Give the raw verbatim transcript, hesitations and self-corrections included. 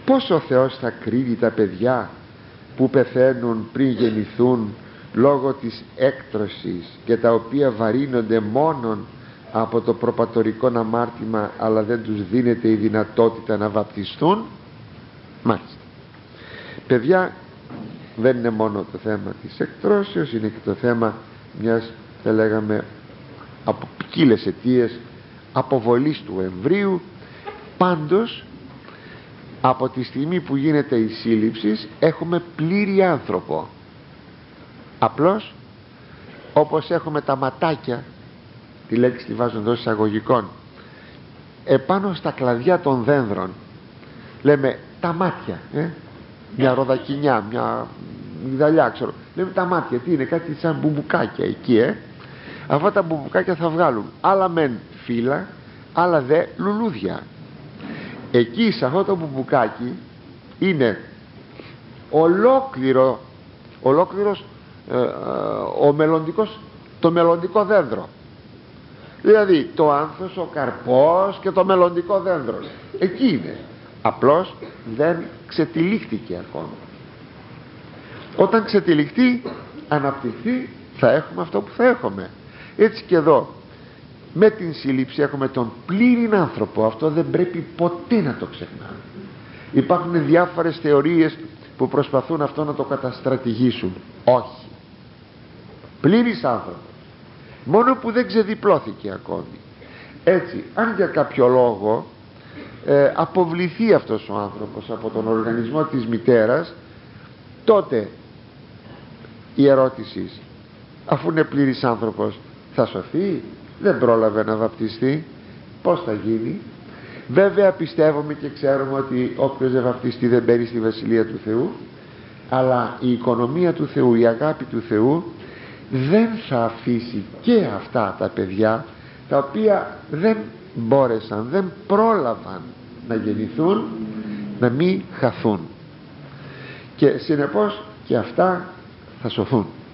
Πώς ο Θεός θα κρίνει τα παιδιά που πεθαίνουν πριν γεννηθούν λόγω της έκτρωσης και τα οποία βαρύνονται μόνον από το προπατορικό αμάρτημα, αλλά δεν τους δίνεται η δυνατότητα να βαπτιστούν? Μάλιστα, παιδιά, δεν είναι μόνο το θέμα της εκτρώσεως, είναι και το θέμα μιας, θα λέγαμε, από ποικίλες αιτίες αποβολής του εμβρίου. Πάντως, από τη στιγμή που γίνεται η σύλληψη έχουμε πλήρη άνθρωπο. Απλώς όπως έχουμε τα ματάκια, τη λέξη τη βάζουν εδώ εισαγωγικών, επάνω στα κλαδιά των δένδρων, λέμε τα μάτια, ε? μια ροδακινιά, μια μυγδαλιά, ξέρω, λέμε τα μάτια, τι είναι, κάτι σαν μπουμπουκάκια εκεί, ε? Αυτά τα μπουμπουκάκια θα βγάλουν άλλα μεν φύλλα, άλλα δε λουλούδια. Εκεί σε αυτό το μπουμπουκάκι είναι ολόκληρο, ολόκληρος ε, ε, ο μελλοντικός, το μελλοντικό δένδρο, δηλαδή το άνθος, ο καρπός και το μελλοντικό δένδρο εκεί είναι. Απλώς δεν ξετυλίχθηκε ακόμα. Όταν ξετυλιχτεί, αναπτυχθεί, θα έχουμε αυτό που θα έχουμε. Έτσι και εδώ με την σύλληψη έχουμε τον πλήρην άνθρωπο. Αυτό δεν πρέπει ποτέ να το ξεχνάμε. Υπάρχουν διάφορες θεωρίες που προσπαθούν αυτό να το καταστρατηγήσουν. Όχι, πλήρης άνθρωπος, μόνο που δεν ξεδιπλώθηκε ακόμη. Έτσι, αν για κάποιο λόγο ε, αποβληθεί αυτός ο άνθρωπος από τον οργανισμό της μητέρας, τότε η ερώτηση, αφού είναι πλήρης άνθρωπος, θα σωθεί? Δεν πρόλαβε να βαπτιστεί, πώς θα γίνει? Βέβαια πιστεύουμε και ξέρουμε ότι όποιος δεν βαπτιστεί δεν μπαίνει στη Βασιλεία του Θεού, αλλά η οικονομία του Θεού, η αγάπη του Θεού δεν θα αφήσει και αυτά τα παιδιά τα οποία δεν μπόρεσαν, δεν πρόλαβαν να γεννηθούν, να μην χαθούν, και συνεπώς και αυτά θα σωθούν.